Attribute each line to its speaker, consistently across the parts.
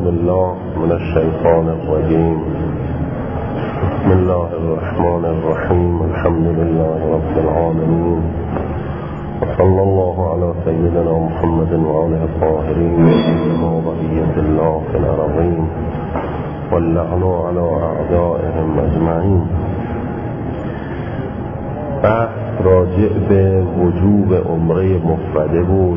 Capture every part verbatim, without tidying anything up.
Speaker 1: بالله من الشیطان الرجیم. بسم الله الرحمن الرحیم. الحمد لله رب العالمین و صلی الله علی سیدنا محمد و آله الطاهرین و بقیة الله فی الارضین واللعن علی اعدائهم اجمعین. بحث راجع به وجوب عمره مفرده بود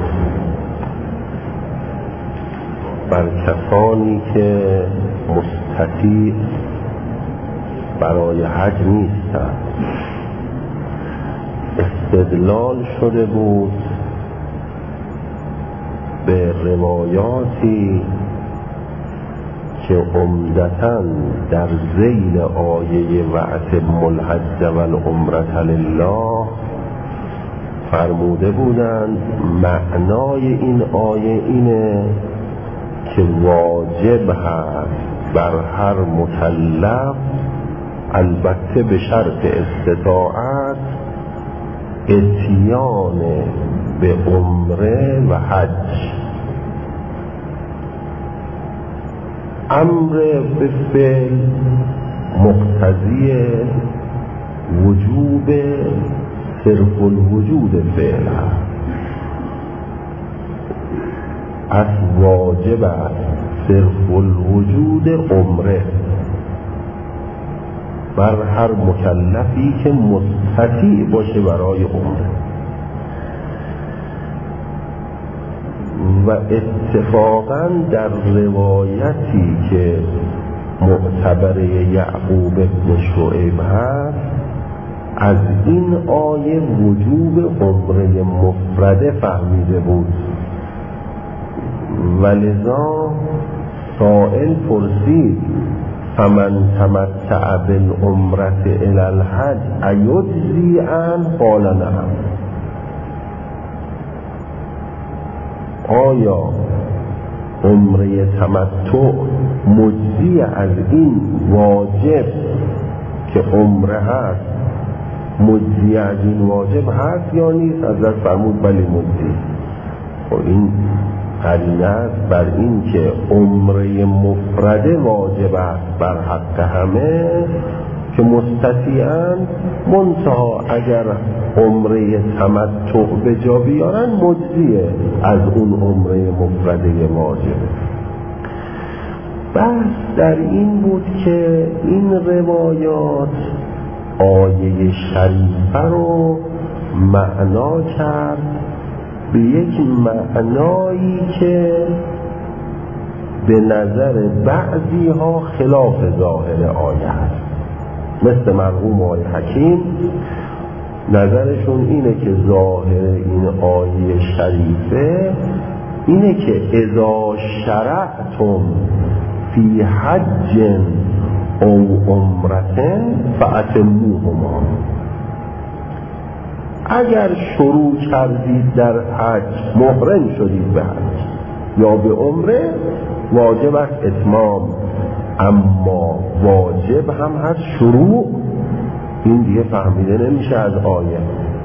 Speaker 1: بر کسانی که مستطیع برای حج نیستند. استدلال شده بود به روایاتی که عمدتاً در ذیل آیه وأتم الحج والعمرة لله فرموده بودند معنای این آیه اینه که واجب هست بر هر مکلف، البته به شرط استطاعت، اتیان به عمره و حج. امر به فعل مقتضی وجوب صرف الوجود فعل هست. از واجب است صرف الوجود عمره بر هر مکلفی که مستطیع باشه برای عمره. و اتفاقا در روایتی که معتبر یعقوب بن شعیب هست از این آیه وجوب عمره مفرده فهمیده بود، ولذا سائل پرسید فمن تمتع بالعمرة الی الحج ایجزی عنه؟ قال نعم. آیا عمره تمتع مجزی از این واجب که عمره هست مجزی از این واجب هست یا نیست؟ حضرت فرمود بلی مجزی. و این قرینه است بر این که عمره مفرده واجب است بر حق همه که مستطیعند، منتها اگر عمره تمتع به جا بیارن مجزیه از اون عمره مفرده واجب. بحث در این بود که این روایات آیه شریفه رو معنا کرد به یک معنایی که به نظر بعضی ها خلاف ظاهر آیه است. مثل مرحوم آقای حکیم نظرشون اینه که ظاهر این آیه شریفه اینه که اذا شرعتم فی حج او عمرة فأتموهما. اگر شروع کردید در حج، محرم شدید به حج یا به عمره، واجب است اتمام، اما واجب هم هست شروع. این دیگه فهمیده نمیشه از آیه.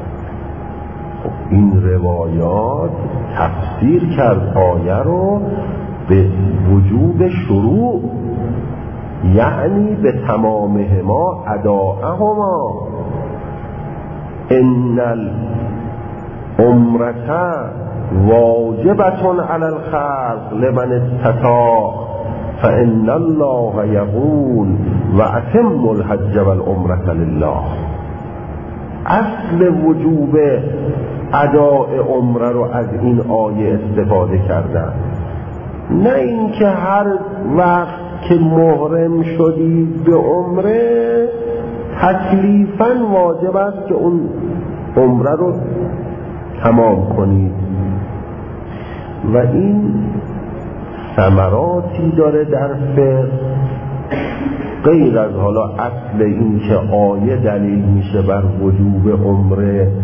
Speaker 1: این روایات تفسیر کرد آیه رو به وجوب شروع، یعنی به تمامهما اداءهما. ان العمرة واجبة علی الخلق لمن استطاع فإن الله یقول وأتموا الحج والعمرة لله. اصل وجوب اداء عمره رو از این آیه استفاده کردن، نه اینکه هر وقت که محرم شدید به عمره تکلیفاً واجب است که اون عمره رو تمام کنید. و این ثمراتی داره در فقه، غیر از حالا اصل این که آیه دلیل میشه بر وجوب عمره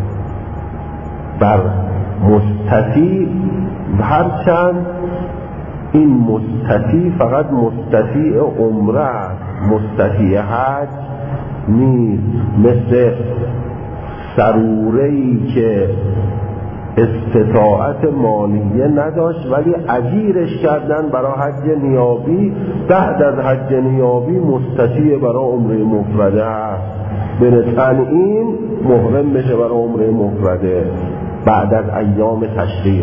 Speaker 1: بر مستطیع، هرچند این مستطیع فقط مستطیع عمره است، مستطیع حج نیست. مثل سروره‌ای که استطاعت مالیه نداشت ولی اجیرش کردن برای حج نیابی، بعد از حج نیابی مستطیع برای عمره مفرده هست، به تنعیم محرم بشه برای عمره مفرده بعد از ایام تشریق.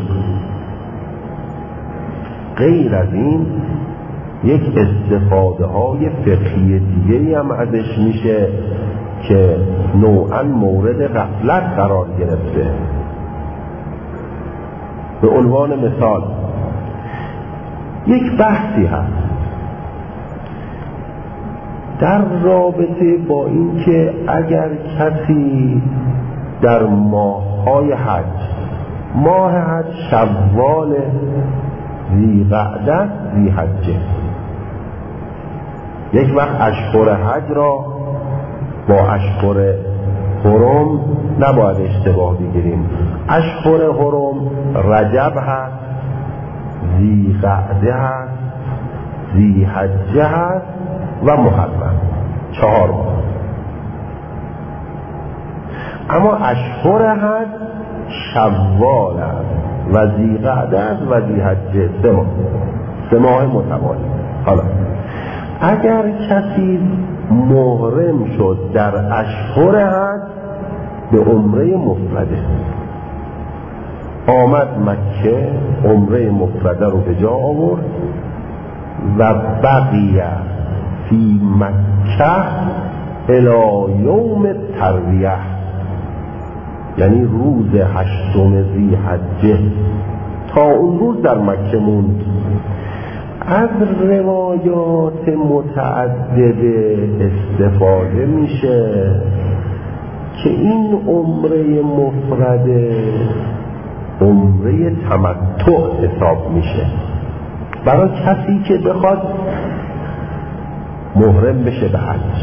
Speaker 1: غیر از این یک استفاده های فقهی دیگه هم ازش میشه که نوعا مورد غفلت قرار گرفته. به عنوان مثال یک بحثی هست در رابطه با این که اگر کسی در ماه‌های حج، ماه حج شوال، ذی‌قعده، ذی‌حجه، یک وقت اشهر حج را با اشهر حرم نباید اشتباه بگیریم. اشهر حرم رجب هست، ذی‌قعده هست، ذی‌حجه هست و محرم، چهار ماه. اما اشهر حج شوال است و ذی‌قعده است و ذی‌حجه، سه ماه، سه ماه متوالی. حالا اگر کسی محرم شد در اشهر حج به عمره مفرده، آمد مکه عمره مفرده رو به جا آورد و بقیه فی مکه الی یوم ترویه، یعنی روز هشتم ذی‌حجه تا اون روز در مکه موند. از روایات متعدده استفاده میشه که این عمره مفرده عمره تمتع حساب میشه برای کسی که بخواد محرم بشه به حج.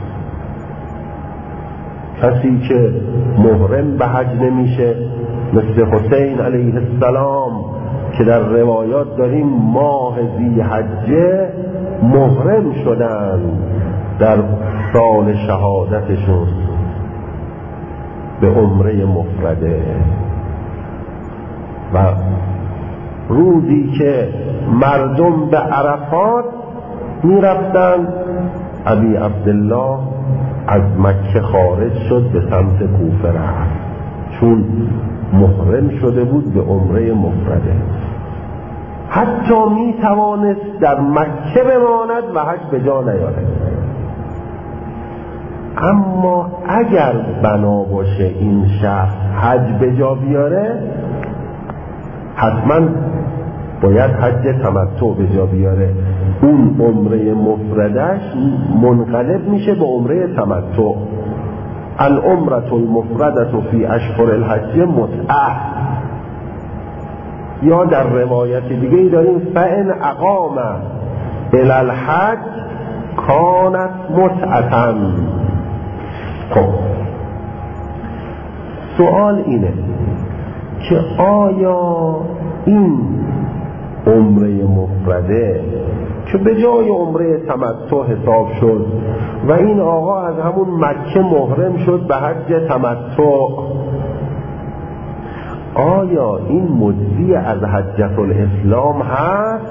Speaker 1: کسی که محرم به حج نمیشه مثل حسین علیه السلام که در روایات داریم ماه ذی‌حجه محرم شدن در سال شهادتشون به عمره مفرده و روزی که مردم به عرفات می رفتن ابی عبدالله از مکه خارج شد به سمت کوفه رفت چون محرم شده بود به عمره مفرده. حتی می توانست در مکه بماند و حج به جا نیارد. اما اگر بنا باشه این شخص حج به جا بیاره حتما باید حج تمتع به جا بیاره. اون عمره مفردش منقلب میشه به عمره تمتع. العمره المفرده فی اشهر الحج متعه، یا در روایت دیگه داریم فان اقام الی الحج کانت متعه. خب سوال اینه که آیا این عمره مفرده که به جای عمره تمتع حساب شد و این آقا از همون مکه محرم شد به حج تمتع، آیا این مجزی از حجة الاسلام هست؟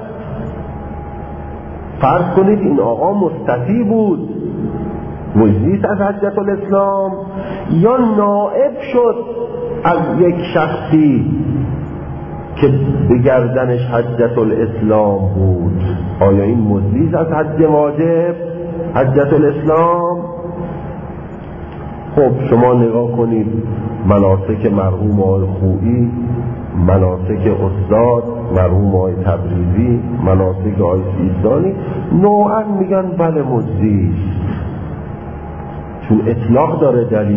Speaker 1: فرض کنید این آقا مستطیع بود، مجزی از حجة الاسلام، یا نائب شد از یک شخصی که به گردنش حجة الاسلام بود. آیا این مجزی از حج واجب حجة الاسلام؟ خب شما نگاه کنید مناسک مرحوم آقای خویی، مناسک استاد مرحوم آقای تبریزی، مناسک آقای سیستانی، نوعا میگن بله مجزی، چون اطلاق داره دلیل.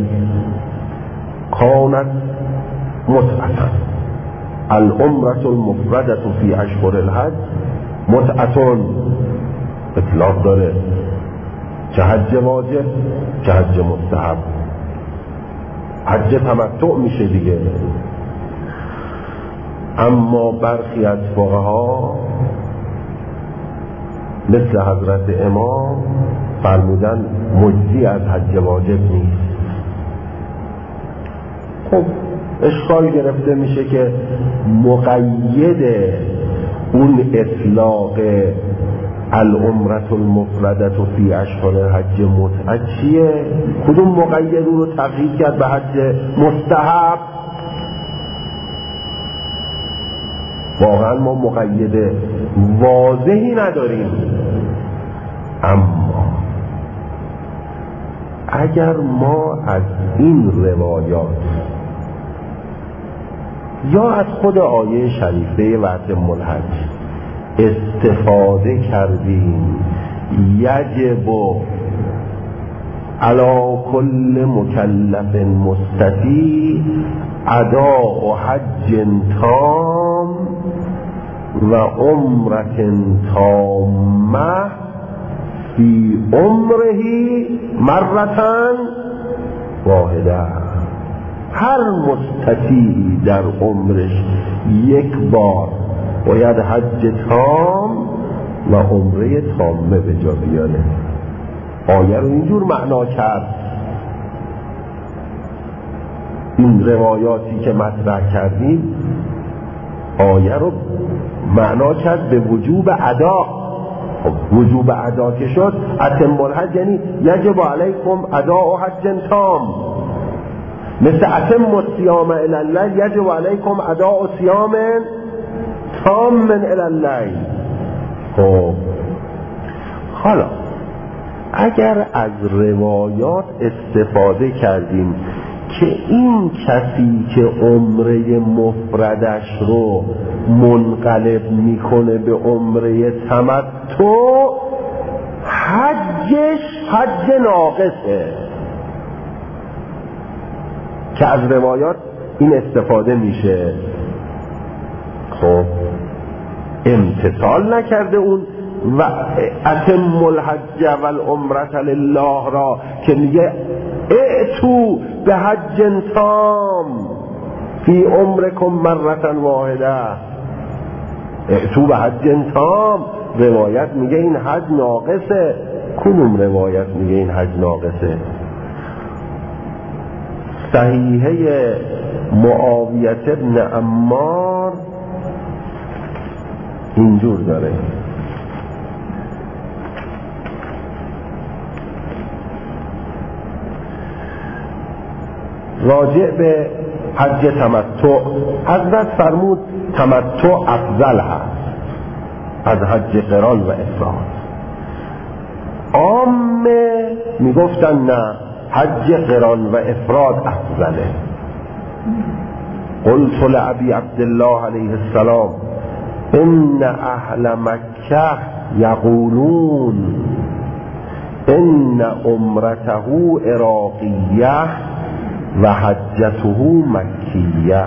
Speaker 1: کانت متعه، العمره المفرده فی اشهر الحج متعه، اطلاق داره، چه حج واجب چه حج مستحب، حج تمتع میشه دیگه. اما برخی از فقها مثل حضرت امام فرمودن مجزی از حج واجب نیست. خب اشکال گرفته میشه که مقید اون اطلاق العمرة المفردة فی اشهر حج متعه چیه؟ کدوم مقید اون رو تغییر کرد به حج مستحب؟ واقعا ما مقید واضحی نداریم. اما اگر ما از این روایات یا از خود آیه شریفه وعتم الحج استفاده کردیم، یجب علی کل مکلف مستطیع اداء حج تام و عمرة تامه فی عمره مرتن واحده. هر مستطیعی در عمرش یک بار باید حج تام و عمره تامه به جا بیاره. آیه رو اینجور معنا کرد. این روایاتی که مطرح کردیم آیه رو معنا کرد به وجوب ادا. وجوب ادا که شد اتم الحج یعنی یجب علیکم ادا حج تام، مثل اتم الصیام الی اللیل یجب علیکم ادا صیام تام من الی اللیل. خب حالا اگر از روایات استفاده کردیم که این کسی که عمره مفردش رو منقلب میکنه به عمره تمتع، حجش حج ناقصه، که از روایات این استفاده میشه. خب امتثال نکرده اون و اتم الحج والعمرة لله را که میگه ائتوا به حج تام فی عمرکم مرة واحده. ائتوا به حج تام، روایت میگه این حج ناقصه. کدوم روایت میگه این حج ناقصه؟ صحیحه معاویه ابن عمار اینجور داره: راجع به حج تمتع حضرت فرمود تمتع افضل هست از حج قران و افراد. عامه میگفتن نه، حج قران و افراد افضله. قلت لأبی عبدالله علیه السلام ان اهل مکه یقولون ان عمرته عراقیه و حجته مکیه.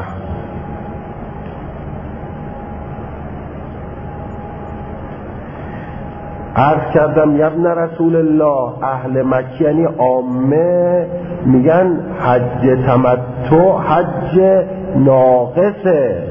Speaker 1: عرض کردم یبن رسول الله، اهل مکه یعنی عامه میگن حج تمتع حج ناقصه.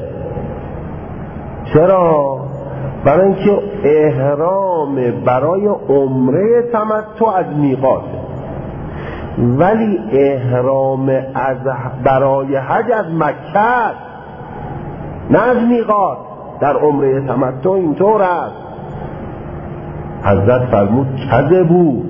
Speaker 1: چرا؟ برای اینکه احرام برای عمره تمتع از میقاته، ولی احرام از برای حج از مکه نه از میقات. در عمره تمتع اینطور است. حضرت فرمود کذبوا،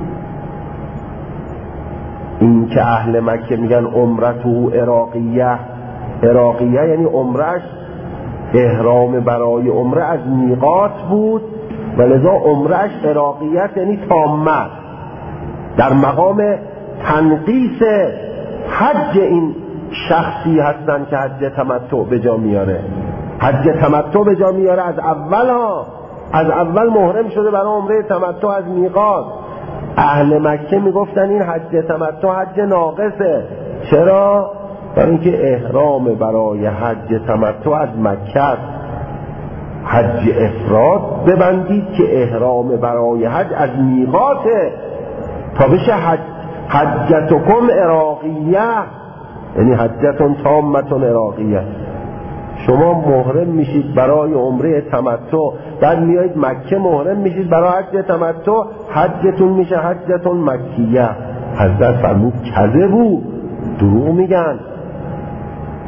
Speaker 1: این که اهل مکه میگن عمرته عراقیه، عراقیه یعنی عمرش احرام برای عمره از میقات بود و لذا عمرش عراقیت یعنی تامه، در مقام تنقیص حج این شخصی هستن که حج تمتع به جا میاره. حج تمتع به جا میاره از اول ها، از اول محرم شده برای عمره تمتع از میقات. اهل مکه میگفتن این حج تمتع حج ناقصه. چرا؟ برای اینکه احرام برای حج تمتع از مکه، حج افراد ببندید که احرام برای حج از میقاته تا بشه حج حجتکم عراقیه، یعنی حجتون تامتون عراقیه. شما محرم میشید برای عمره تمتع، بعد میایید مکه محرم میشید برای حج تمتع، حجتون میشه حجتون مکیه. حضرت فرمود کذبوا، دروغ میگن.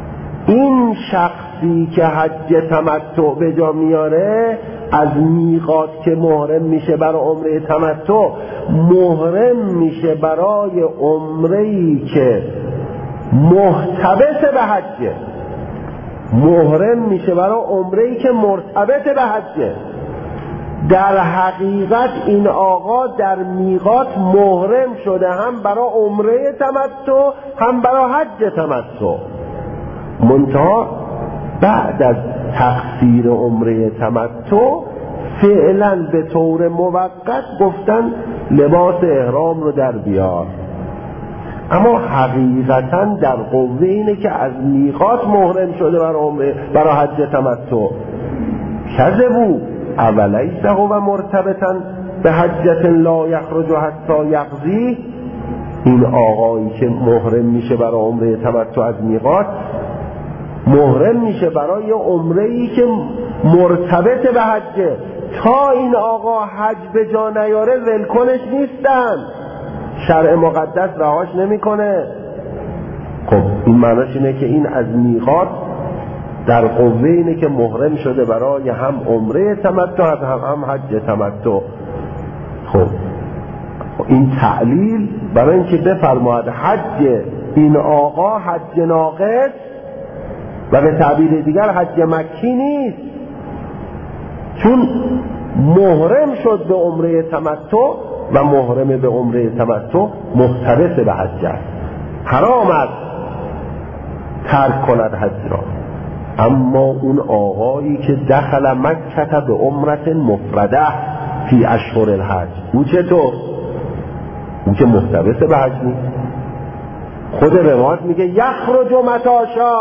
Speaker 1: این شخصی که حج تمتع به جا میاره از میقات که محرم میشه برای عمره تمتع، محرم میشه برای عمره‌ای که محتبس به حجه، محرم میشه برای عمره‌ای که مرتبط به حجه. در حقیقت این آقا در میقات محرم شده هم برای عمره تمتع هم برای حج تمتع، منتها بعد از تقصیر عمره تمتع فعلا به طور موقت گفتن لباس احرام رو در بیار، اما حقیقتا در قوه اینه که از میقات محرم شده برای عمره برای حج تمتع. کذبوا اولیسه و مرتبطا به حجت لا یخرج حتی یقضی. این آقایی که محرم میشه برای عمره تمتع از میقات، محرم میشه برای عمره‌ای که مرتبط به حجه. تا این آقا حج به جا نیاره ولکنش نیستن، شرع مقدس رهاش نمیکنه. خب این معناش اینه که این از میقات در قوه اینه که محرم شده برای هم عمره تمتع هم هم حج تمتع. خب این تعلیل برای اینکه بفرماید حج این آقا حج ناقص و به تعبیر دیگر حج مکی نیست، چون محرم شد به عمره تمتع و محرم به عمره تمتع محتبس به حج است، حرام است ترک کند حج را. اما اون آقایی که دخل مکه به عمرت مفرده فی اشهر الحج، او چطور؟ او که محتبس به حج نیست. خود روایت میگه یخرج متاشا،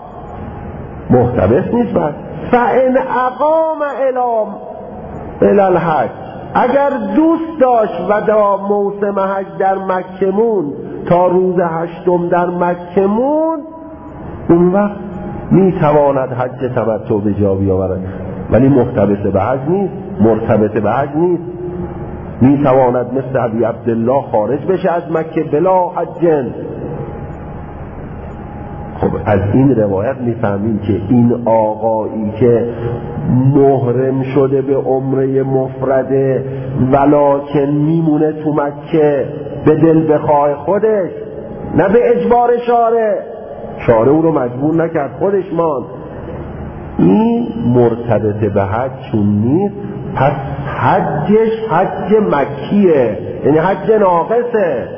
Speaker 1: محتبس نیست. بعد فان اقام الام الالحج، اگر دوست داشت و دا موسم حج در مکه موند تا روز هشتم در مکه موند، اون وقت میتواند حج تمتع به جا بیاورد، ولی محتبس به حج نیست، مرتبط به حج نیست. میتواند مثل ابی عبدالله خارج بشه از مکه بلا حجن. خب از این روایت میفهمیم که این آقایی که محرم شده به عمره مفرده ولکن میمونه تو مکه به دل بخواه خودش، نه به اجبار شارع، شارع او رو مجبور نکرد، خودش ماند، این مرتبط به حج چون نیست، پس حجش حج مکیه، یعنی حج ناقصه.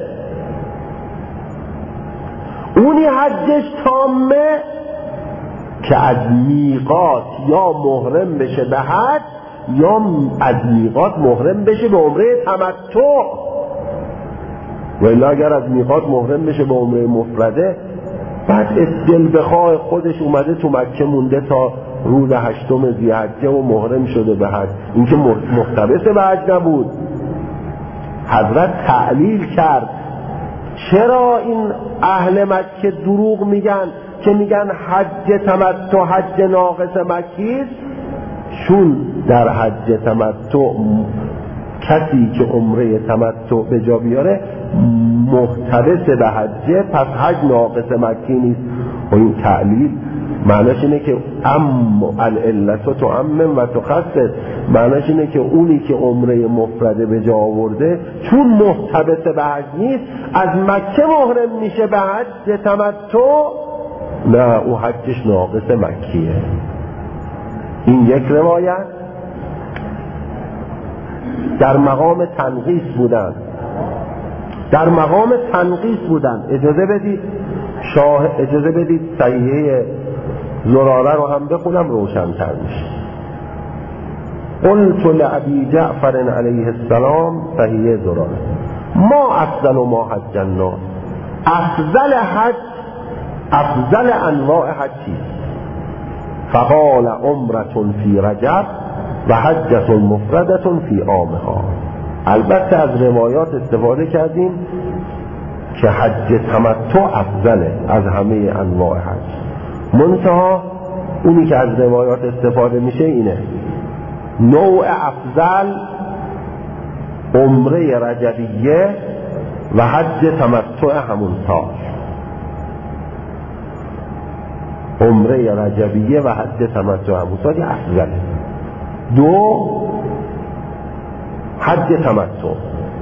Speaker 1: اونی حجش تامه که از میقات یا محرم بشه به حج یا از میقات محرم بشه به عمره تمتع. ولی اگر از میقات محرم بشه به عمره مفرده، بعد دل بخواه خودش اومده تو مکه مونده تا روز هشتم ذی‌حجه و محرم شده به حج، این که محتبس به حج نبود. حضرت تعلیل کرد چرا این اهل مکه دروغ میگن که میگن حج تمتع حج ناقص مکیست، چون در حج تمتع کسی که عمره تمتع به جا بیاره محتبس به حجه، پس حج ناقص مکی نیست. و این تعلیل معناش اینه که ام العلت تعمم و تخصص، معناش اینه که اونی که عمره مفرده به جا آورده چون محتبس به حج نیست از مکه محرم میشه به حج تمتع، نه او حجش ناقص مکیه. این یک روایت در مقام تنقیص بودن، در مقام تنقیص بودن. اجازه بدید شاه اجازه بدید صحیحه زراره رو هم بخونم روشن تر میشه. قلت لأبی جعفر علیه السلام، صحیحه زراره، ما افضل و ما حج الناس، افضل حج افضل انواع حجی، فقال عمرة فی رجب و حجة مفردة فی عامها. البته از روایات استفاده کردیم که حج تمتع افضله از همه انواع حج، منتها اونی که از روایات استفاده میشه اینه نوع افضل عمره رجبیه و حج تمتع همون سال. عمره رجبیه و حج تمتع همون سال افضله. دو حج تمتع.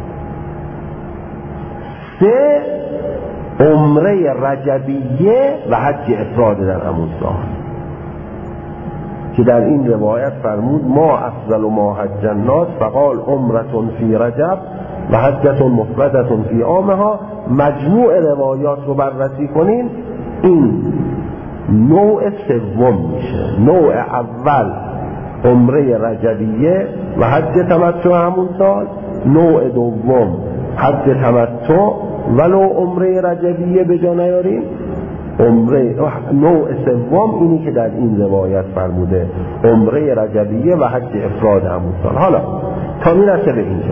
Speaker 1: سه عمره رجبیه و حج افراد در همون سال که در این روایت فرمود ما افضل ما حج الناس فقال عمرة فی رجب و حجة مفردة فی عامها. مجموع روایات رو بررسی کنین این نوع سوم میشه. نوع اول عمره رجبیه و حج تمتع همون سال، نوع دوم حج تمتع ولو عمره رجبیه به جا نیاریم، عمره نوع سوم اینی که در این روایت فرموده عمره رجبیه و حج افراد همون سال. حالا تا میرسه به اینجا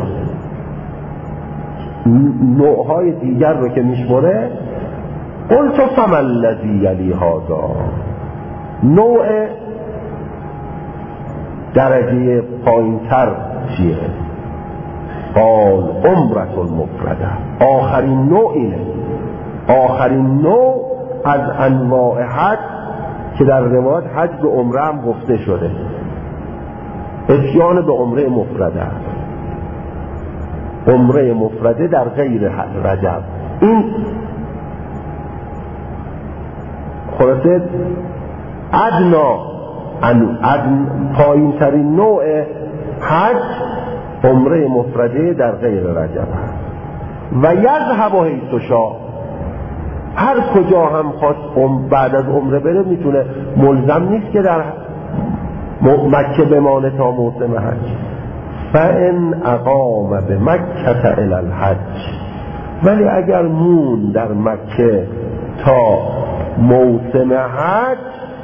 Speaker 1: نوعهای دیگر رو که میشمره قلت فمن الذی یلی هذا، نوع درجه پایینتر چیه؟ قال عمرة المفرده، آخرین نوع اینه، آخرین نوع از انواع حج که در روایت حج به عمره هم گفته شده، اتیان به عمره مفرده، عمره مفرده در غیر رجب. این خلاصه ادنا ادن پایین ترین نوع حج عمره مفرده در غیر رجب هست. و یذهب حیث شاء، هر کجا هم خواست بعد از عمره بره میتونه، ملزم نیست که در مکه بمانه تا موسم حج. فان اقام به مکه الی الحج، ولی اگر مون در مکه تا موسم حج،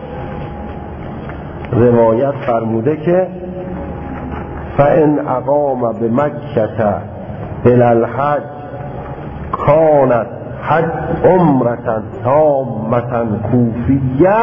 Speaker 1: روایت فرموده که فان اقام به مکه الی الحج کانت حج عمرة تامة کوفیه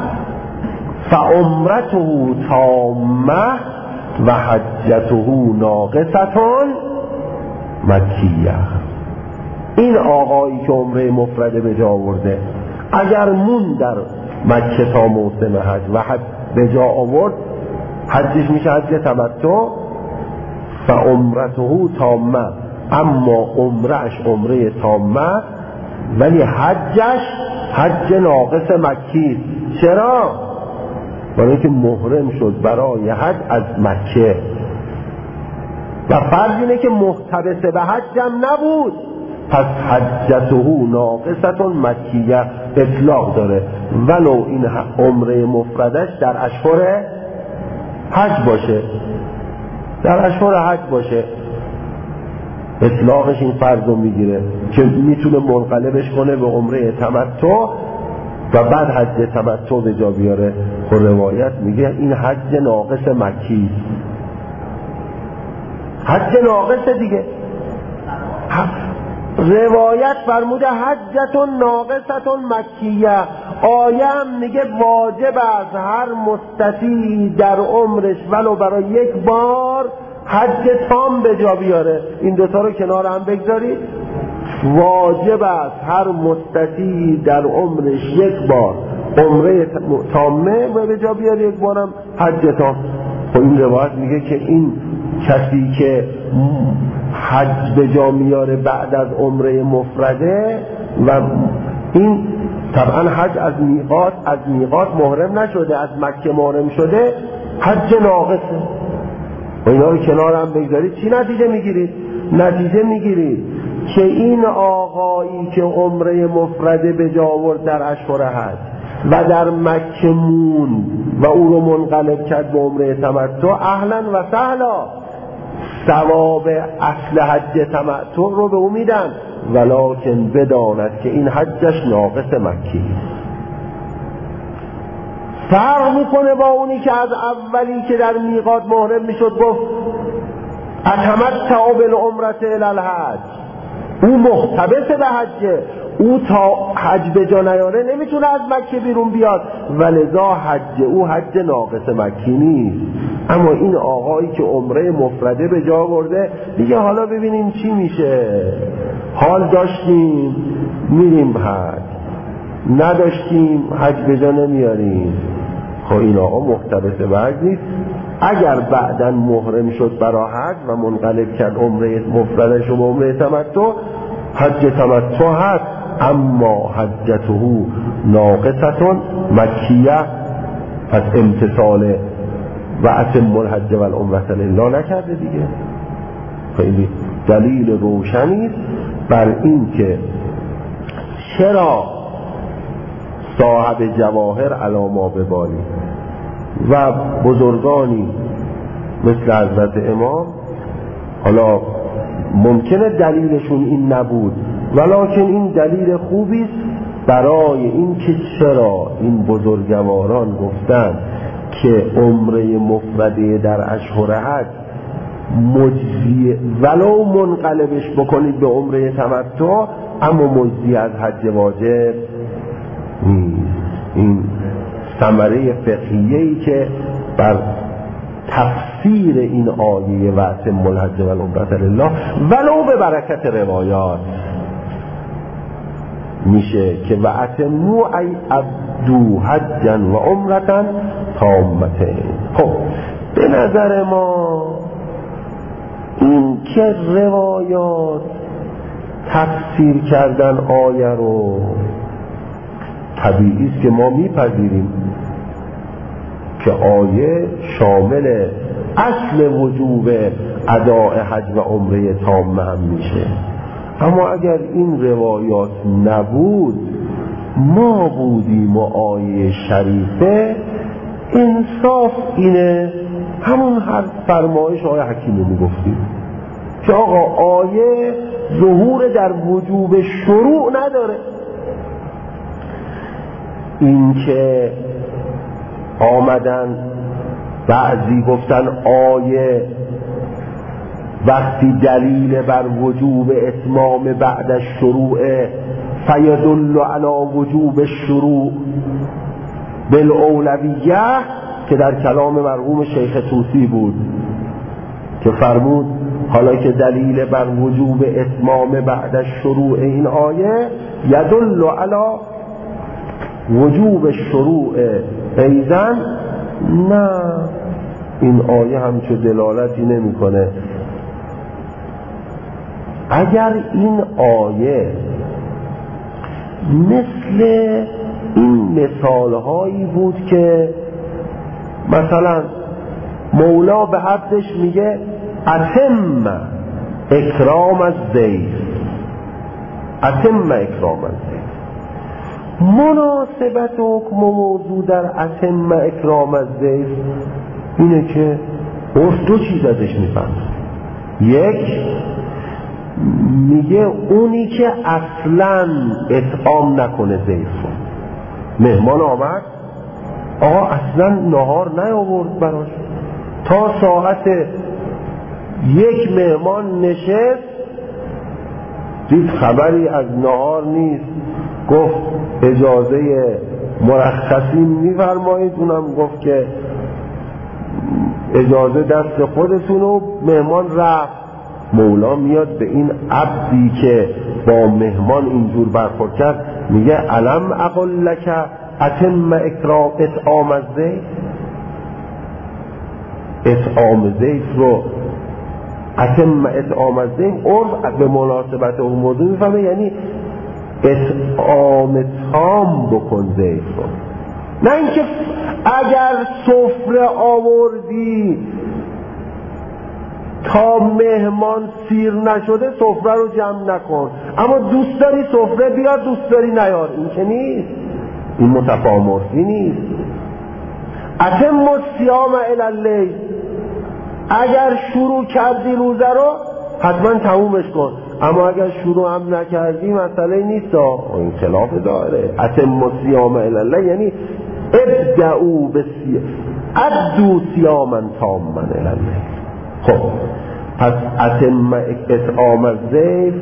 Speaker 1: فعمرته تامه و حجته ناقصة مکیه. این آقایی که عمره مفرده به جا آورده اگر مون در مکه تا موسم حج و حج به جا آورد، حجش میشه حج تمتع، فعمرته تامه، اما عمرهش عمره تامه ولی حجش حج ناقص مکی. چرا؟ برای اینکه محرم شد برای حج از مکه و فرض اینه که محتبس به حجم نبود، پس حجته ناقصة مکیه اطلاق داره ولو این عمره مفردش در اشهر حج باشه، در اشهر حج باشه، اطلاقش این فرض رو میگیره که میتونه منقلبش کنه به عمره تمتع و بعد حج تمتع به جا بیاره. خب روایت میگه این حج ناقص مکی، حج ناقص دیگه. روایت فرموده حجت ناقصت مکیه، آیه هم میگه واجب از هر مستطیع در عمرش ولو برای یک بار حج تام به جا بیاره. این دوتا رو کنار هم بگذارید، واجب است هر مستطیع در عمرش یک بار عمره تامه و به جا بیاره، یک بارم حج تام. خب این روایت میگه که این کسی که حج به جا میاره بعد از عمره مفرده و این طبعا حج از میقات از میقات محرم نشده، از مکه محرم شده، حج ناقصه. و اینا رو کنار هم بگذارید، چی نتیجه میگیرید؟ نتیجه میگیرید که این آقایی که عمره مفرده به جا آورد در اشهر حج و در مکه موند و او رو منقلب کرد به عمره تمتع، اهلا و سهلا، ثواب اصل حج تمتع رو به او میدن، ولکن بداند که این حجش ناقص مکی. فرق میکنه با اونی که از اولی که در میقات محرم میشد گفت اتمتع بالعمرة الی الحج، او محتبس به حجه، او تا حج به جا نیاره نمیتونه از مکه بیرون بیاد، ولذا حج او حج ناقص مکی نیست. اما این آقایی که عمره مفرده به جا آورده دیگه حالا ببینیم چی میشه، حال داشتیم میریم حج، نداشتیم حج به جا نمیاریم. خب این آقا محتبس به حج نیست. اگر بعداً محرم شد برای حج و منقلب کرد عمره مفردش و عمره تمتع، حج تمتع هست، اما حجته ناقصه مکیه، پس امتثال و اتم الحج و العمره لله نکرده دیگه. خیلی دلیل روشنی است بر این که چرا صاحب جواهر علی ما ببالی و بزرگانی مثل حضرت امام، حالا ممکنه دلیلشون این نبود ولکن این دلیل خوبی است برای این که چرا این بزرگواران گفتن که عمره مفرده در اشهر حج مجزی ولو منقلبش بکنید به عمره تمتع اما مجزی از حج واجب نیست. این ثمره فقهیه‌ای که بر تفسیر این آیه و اتم الحج و العمرة لله ولو به برکت روایات میشه که و اتموا ای عبدو حجا و عمرة تامتین. خب به نظر ما این که روایات تفسیر کردن آیه رو طبیعی است که ما میپذیریم که آیه شامل اصل وجوب اداء حج و عمره تامه هم میشه. اما اگر این روایات نبود ما بودیم و آیه شریفه، انصاف اینه همون هر فرمایش آیه حکیمه میگفتیم که آقا آیه ظهور در وجوب شروع نداره. این که آمدن بعضی گفتن آیه وقتی دلیل بر وجوب اتمام بعد الشروع فیدل علی وجوب الشروع بالاولویه، که در کلام مرحوم شیخ طوسی بود که فرمود حالا که دلیل بر وجوب اتمام بعد الشروع این آیه یدل علی وجوب الشروع ایضا، نه این آیه همچو دلالتی نمیکنه. اگر این آیه مثل این مثالهایی بود که مثلا مولا به عبدش میگه اتم اکرام از ضیف، اتم اکرام از ضیف، مناسبت حکم موضوع در اتم اکرام از ضیف اینه که عرف دو چیز ازش میفهمه. یک میگه اونی که اصلا اطعام نکنه ضیف رو، مهمان آمد آقا اصلا نهار نیاورد براش، تا ساعت یک مهمان نشست دید خبری از نهار نیست، گفت اجازه مرخصی میفرمایید، اونم گفت که اجازه دست خودتون، و مهمان رفت. مولا میاد به این عبدی که با مهمان اینجور برخورد کرد میگه الم اقل لک اتم اکرام اطعام الضیف، اطعام ضیف رو اتم اطعام الضیف عرف به مناسبت اون موضوع میفهمه یعنی اطعام تام بکن ضیف رو، نه اینکه اگر سفره آوردی تا مهمان سیر نشده سفره رو جمع نکن، اما دوست داری سفره بیار دوست داری نیار، این که نیست، این متفاهمی نیست. اتم الصیام الی اللیل، اگر شروع کردی روزه رو حتما تمومش کن، اما اگر شروع هم نکردی مسئله نیست، این خلاف داره. اتم الصیام الی اللیل یعنی ابدعوا بالصیام ادوا صیاما تاما الی اللیل. خب پس اتم اطعام الضیف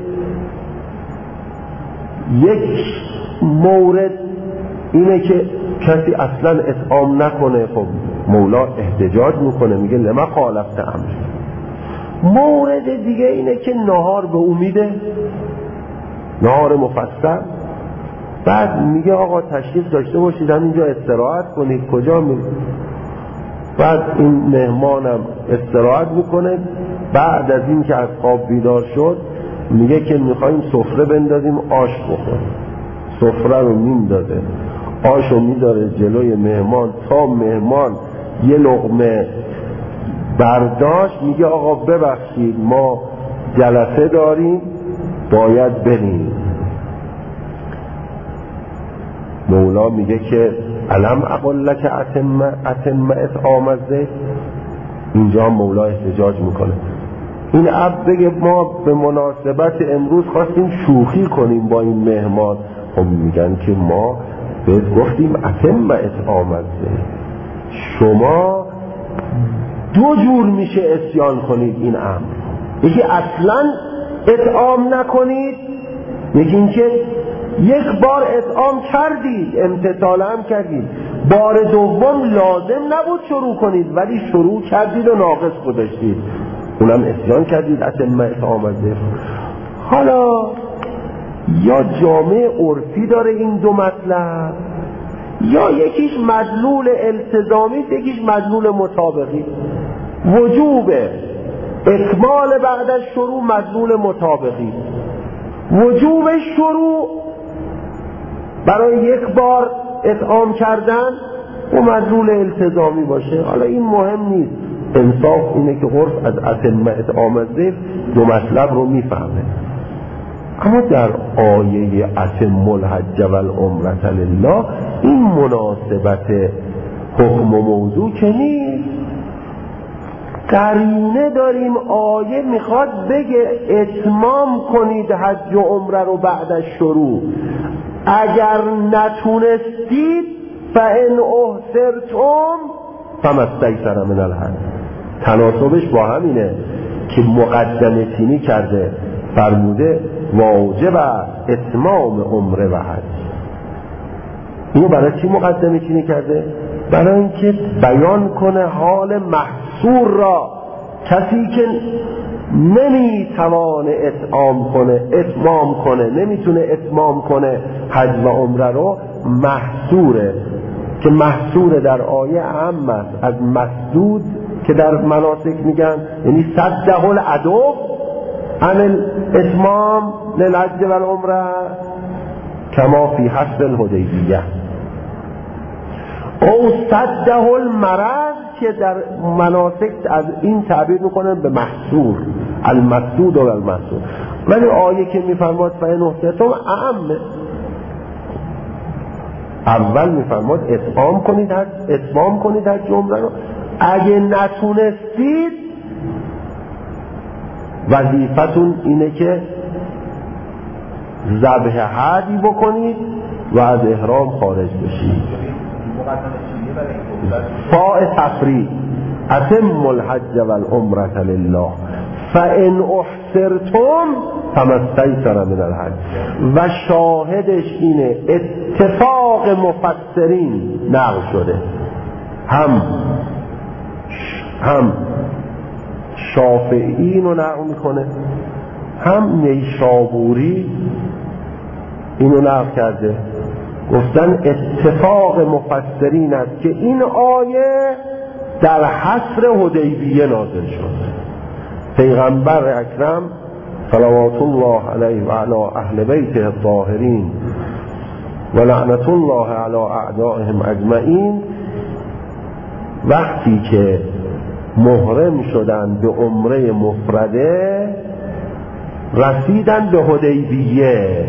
Speaker 1: یک مورد اینه که کسی اصلا اطعام نکنه، خب مولا احتجاج میکنه میگه لما خالفت امر. مورد دیگه اینه که نهار به امیده، نهار مفصل بعد میگه آقا تشریف داشته باشید همینجا استراحت کنید. کجا میرید؟ بعد این مهمانم استراحت میکنه. بعد از این که از خواب بیدار شد میگه که میخوایم سفره بندازیم آش بخوریم. سفره رو میندازه، آش رو میداره جلوی مهمان. تا مهمان یه لقمه برداشت میگه آقا ببخشید ما جلسه داریم باید بریم. مولا میگه که علم اقول لک اتم اتم اطعام الضیف. اینجا مولا احتجاج میکنه. این عبد بگه ما به مناسبت امروز خواستیم شوخی کنیم با این مهمان. خب میگن که ما بهت گفتیم اتم اطعام الضیف. شما دو جور میشه اسیان کنید این امر. یکی اصلا اطعام نکنید، یکی اینکه یک بار اطعام کردید امتثال هم کردید، بار دوم لازم نبود شروع کنید ولی شروع کردید و ناقص گذاشتید، اونم اسیان کردید. اتم اطعام الضیف. حالا یا جامعه عرفی داره این دو مطلب، یا یکیش مدلول التزامی، یکیش مدلول مطابقی. وجوب اکمال بعد از شروع مدلول مطابقی، وجوب شروع برای یک بار اطعام کردن و مدلول التزامی باشه. حالا این مهم نیست، انصاف اینه که عرف از اتم اطعام الضیف دو مطلب رو میفهمه. اما در آیه اتم الحج والعمرة لله این مناسبت حکم و موضوع که نیست. قرینه داریم، آیه میخواد بگه اتمام کنید حج و عمره رو بعد از شروع. اگر نتونستید فان احصرتم فما استیسر من الهدی. تناسبش با همینه که مقدمه چینی کرده، فرموده واجب اتمام عمره و حج. اینو برای چی مقدمه چینی کرده؟ برای اینکه بیان کنه حال محصور را. کسی که نمیتوانه اتمام کنه اتمام کنه نمیتونه اتمام کنه حج و عمره رو، محصوره. که محصور در آیه عام است از مسدود که در مناسک میگن، یعنی صده العدو عن الاتمام للحج و العمره کما فی حصر الحدیبیه، او صده المرض که در مناسک از این تعبیر میکنن به محصور، المسدود و المحصور. ولی آیه که میفرماد فإن احصرتم اعم، اول میفرماد اتمام کنید حج اتمام کنید حج عمره رو. اگه نتونستید وظیفتون اینه که ذبح هدی بکنید و از احرام خارج بشید. فاء تفریق اتم الحج والعمرة لله فان احصرتم فما استیسر من الحج. و شاهدش اینه اتفاق مفسرین نقل شده، هم هم شافعی اینو نقل میکنه، هم نیشابوری اینو نقل کرده. گفتن اتفاق مفسرین است که این آیه در حصر حدیبیه نازل شد. پیغمبر اکرم صلوات الله علیه و علی اهل بیته الطاهرین و لعنت الله علی اعدائهم اجمعین وقتی که محرم شدن به عمره مفرده رسیدن به حدیبیه.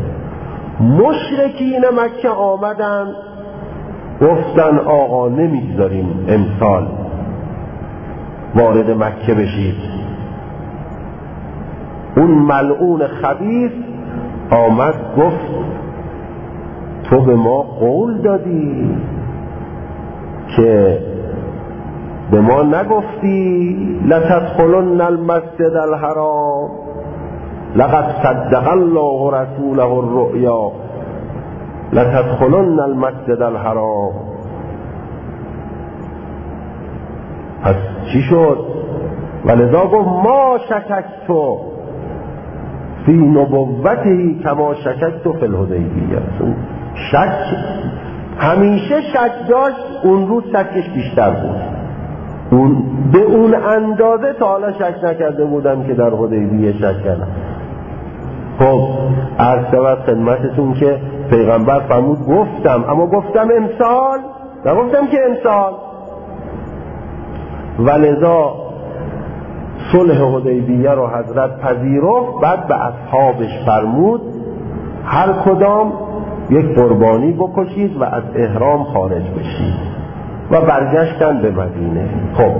Speaker 1: مشرکین مکه آمدن گفتن آقا نمیگذاریم امسال وارد مکه بشید. اون ملعون خبیث آمد گفت تو به ما قول دادی که به ما نگفتی لتدخلن المسجد الحرام لقد صدق الله رسوله الرؤیا لتدخلن المسجد الحرام. پس چی شد؟ ولذا گفت ما شککتو فی نبوته کما شککت فی الحدیبیه. شک همیشه شک داشت، اون روز شکش بیشتر بود، اون به اون اندازه تا حالا شک نکرده بودم که در حدیبیه شک کردم. خب عرض شود خدمتتون که پیغمبر فرمود گفتم، اما گفتم امسال، نگفتم که امسال. و لذا صلح حدیبیه رو حضرت پذیرفت، بعد به اصحابش فرمود هر کدام یک قربانی بکشید و از احرام خارج بشید و برگشتن به مدینه. خب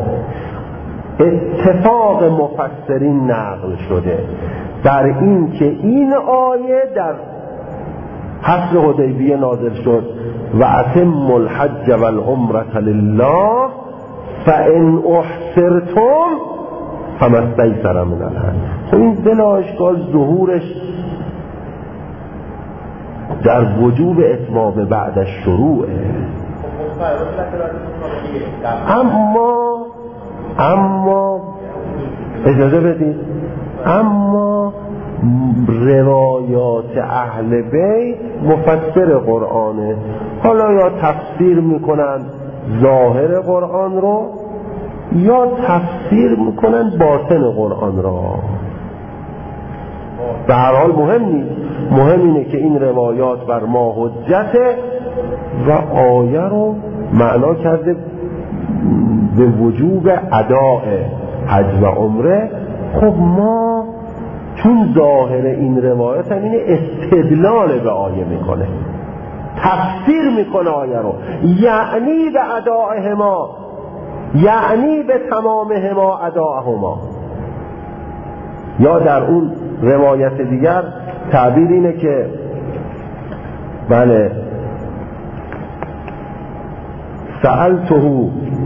Speaker 1: اتفاق مفسرین نقل شده در این که این آیه در حصر حدیبیه نازل شد و اتم الحج والعمرة لله فان احصرتم فما استیسر من الهدی. خب این بلا اشکال ظهورش در وجوب اتمام بعد از شروعه. اما اما اجازه بدید، اما روایات اهل بیت مفسر قرآنه، حالا یا تفسیر میکنن ظاهر قرآن رو یا تفسیر میکنن باطن قرآن را. به هر حال مهم نیست، مهم اینه که این روایات بر ما حجته و آیه رو معنا کرده به وجوب اداء حج و عمره. خب ما چون ظاهر این روایت هم اینه استدلال به آیه میکنه، تفسیر میکنه آیه رو، یعنی به اداءهما، یعنی به تمامهما اداءهما. یا در اون روایت دیگر تعبیر اینه که بله سألته،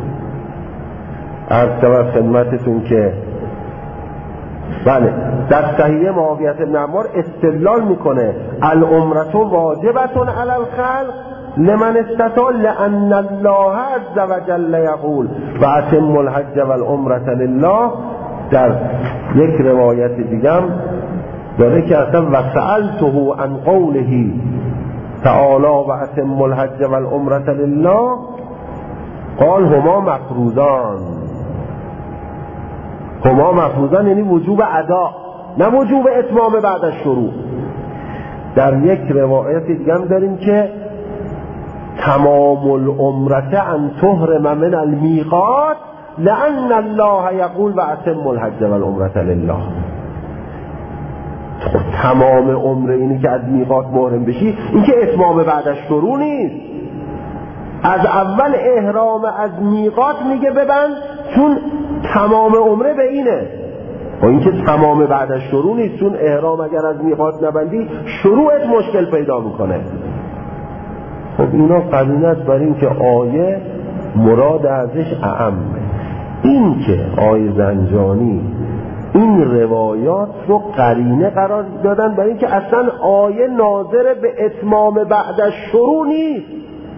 Speaker 1: عرض شود خدمتتون که بله در صحیح معاویه بن عمار استدلال میکنه العمرة واجبة علی الخلق لمن استطاع لأن الله عز وجل یقول و اتم الحج والعمرة لله. در یک روایت دیگم داره که اصلا و سألته عن قوله تعالی و اتم الحج والعمرة لله قال هما مفروضان. هما مفروضان یعنی وجوب ادا، نه وجوب اتمام بعد از شروع. در یک روایت دیگه هم داریم که تمام العمرة ان تحرم من المیقات لأن الله یقول و اتم الحج والعمرة لله. تمام عمره اینی که از میقات محرم بشی، این که اتمام بعد از شروع نیست. از اول احرام از میقات میگه ببند، چون تمام عمره به اینه. و این که تمام بعد از شروع نیست، چون احرام اگر از میقات نبندی شروعت مشکل پیدا میکنه. خب اینا قرینه است بر این که آیه مراد ازش اعمه. این که آیه زنجانی این روایات رو قرینه قرار دادن برای اینکه اصلا آیه ناظر به اتمام بعد از شروع نیست،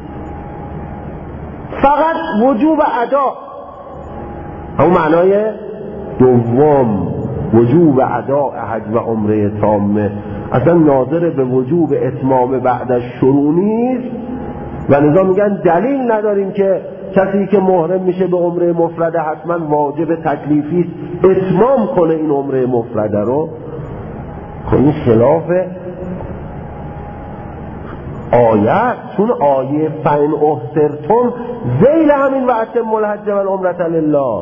Speaker 1: فقط وجوب ادا. اون معنای دوم وجوب ادا حج و عمره تامه اصلا ناظر به وجوب اتمام بعد از شروع نیست. و لذا میگن دلیل نداریم که کسی که محرم میشه به عمره مفرده حتما واجب تکلیفی است اتمام کنه این عمره مفرده رو. خب این خلاف آیه، چون آیه فین احصرتم ذیل همین و اتم الحج والعمرة لله.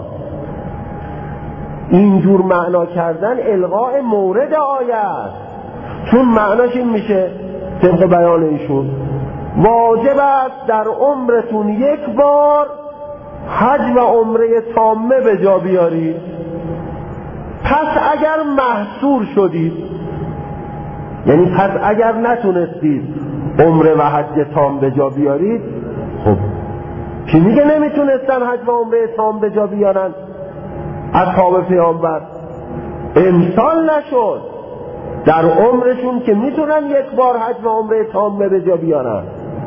Speaker 1: اینجور معنا کردن الغاء مورد آیه است، چون معناش این میشه طبق بیان ایشون واجب است در عمرتون یک بار حج و عمره تامه به جا بیارید. پس اگر محصور شدید، یعنی پس اگر نتونستید عمره و حج تام به جا بیارید، خب کی میگه نمیتونستن حج و عمره تام به جا بیارن؟ اصحاب پیامبر امسال نشد، در عمرشون که میتونن یک بار حج و عمره تامه به جا بیارن.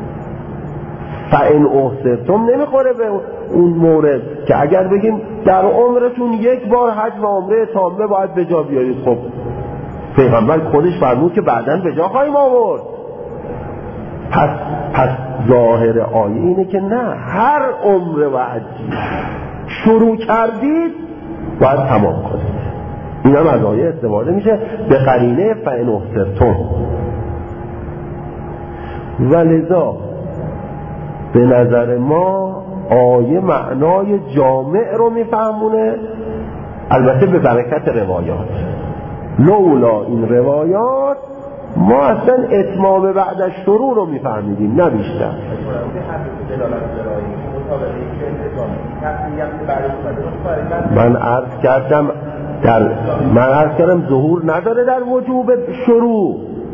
Speaker 1: فإن احصرتم نمیخوره به اون مورد که اگر بگیم در عمرتون یک بار حج و عمره تامه باید به جا بیارید. خب پیغمبر خودش فرمود که بعداً به جا خواهیم آورد. پس پس ظاهر آیه اینه که نه، هر عمره و حجی شروع کردید باید تمام کنید. این هم از آیه استفاده میشه به قرینه فإن احصرتم. ولذا به نظر ما آیه معنای جامع رو میفهمونه، البته به برکت روایات. لولا این روایات ما اصلا اتمام بعد از شروع رو میفهمیدیم، نه بیشتر. من عرض کردم در من عرض کردم ظهور نداره در وجوب شروع.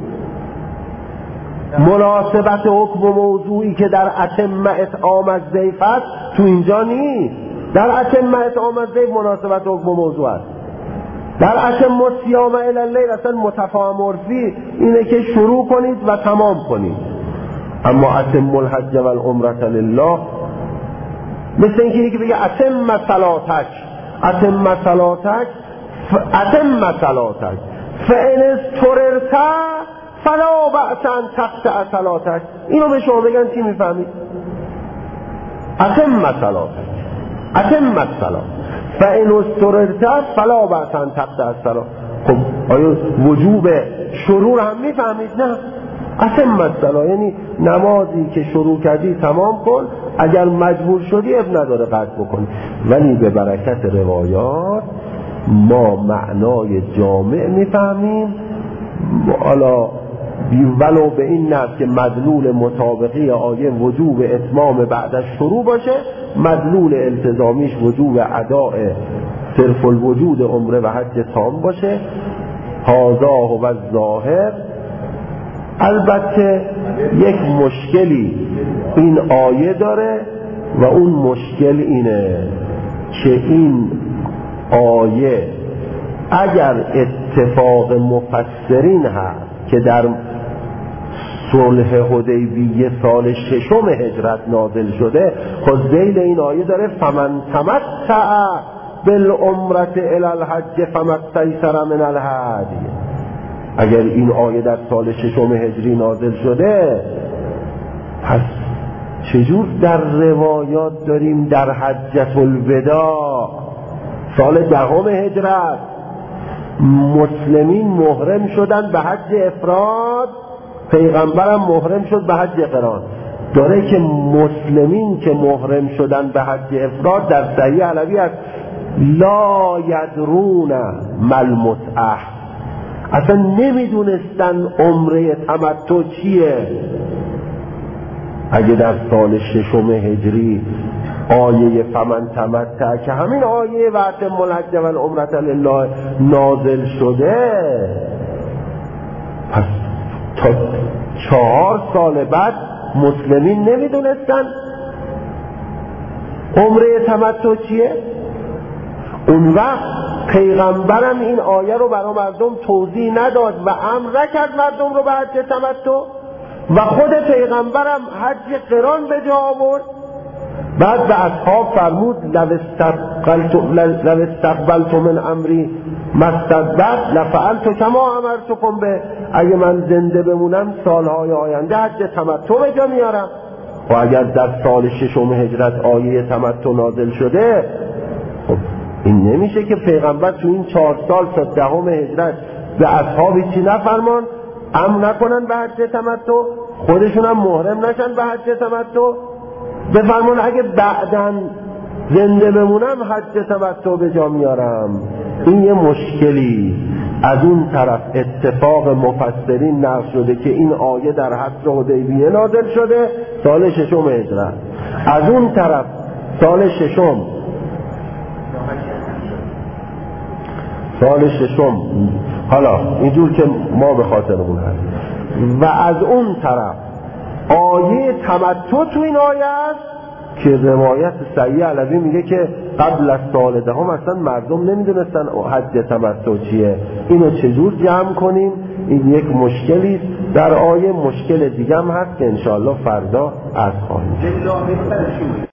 Speaker 1: مناسبت حکم و موضوعی که در اتم اطعام الضیف است تو اینجا نیست. در اتم اطعام الضیف مناسبت حکم و موضوع است. در اتم الصیام الی اللیل اصلا متفاهم عرفی اینه که شروع کنید و تمام کنید. اما اتم الحج و العمره لله مثل اینکه یکی بگه اتم صلاتک اتم صلاتک اتم صلاتک فإن اضطررت فلا بأس ان تقطع صلاتک. اینو به شما بگن چی میفهمید؟ اتم صلاتک اتم الصلاه فإن اضطررت فلا بأس ان تقطع الصلاه. خب آیا وجوب شروع هم میفهمید؟ نه. اتم الصلاه یعنی نمازی که شروع کردی تمام کن، اگر مجبور شدی اب نداره قطع بکنی. ولی به برکت روایات ما معنای جامع میفهمیم. حالا ولو به این نحو که مدلول مطابقی آیه وجوب اتمام بعد از شروع باشه، مدلول التزامیش وجوب اداء صرف الوجود عمره و حج تام باشه. هذا هو الظاهر. البته یک مشکلی این آیه داره و اون مشکل اینه که این آیه اگر اتفاق مفسرین هست که در صلح حدیبیه سال ششم هجرت نازل شده، خود ذیل این آیه داره فمن تمتع بالعمرة الی الحج فما استیسر من الهدی. اگر این آیه در سال ششم هجری نازل شده، پس چجور در روایات داریم در حجة الوداع سال دهم هجرت مسلمین محرم شدن به حج افراد، پیغمبرم محرم شد به حج قران. داره که مسلمین که محرم شدن به حج افراد در صحیح علوی است لا یدرون مل متعه، اصلا نمیدونستن عمره تمتع چیه. اگه در سال ششم هجری آیه فمن تمتع که همین آیه و اتم الحج و العمرة لله نازل شده، پس تا چهار سال بعد مسلمین نمیدونستن عمره تمتع چیه. اون وقت پیغمبرم این آیه رو برای مردم توضیح نداد و امر نکرد مردم رو به حج تمتع و خود پیغمبرم حج قران به جا آورد. بعد به اصحاب فرمود لو استقبلت من امری ما استدبرت لفعلت کما امرتکم به، اگه من زنده بمونم سالهای آینده حج تمتع به جا میارم. و اگر در سال ششم هجرت آیه تمتع نازل شده، خب این نمیشه که پیغمبر تو این چهار سال تا دهم هجرت به اصحابی چی نفرمان، امر نکنن به حج تمتع، خودشون هم محرم نشن به حج تمتع، بفرمان اگه بعداً زنده بمونم حج تمتع به جا میارم. این یه مشکلی. از اون طرف اتفاق مفسرین نقل شده که این آیه در حج حدیبیه نازل شده سال ششم هجرت. از اون طرف سال ششم سال ششم حالا اینجور که ما به خاطرمون هست. و از اون طرف آیه تمتع تو این آیه است که روایت صحیح علوی میگه که قبل از سال دهم اصلا مردم نمیدونستن حج تمتع چیه. اینو چجور جمع کنیم؟ این یک مشکلی در آیه. مشکل دیگه هم هست که انشاءالله فردا عرض خواهیم.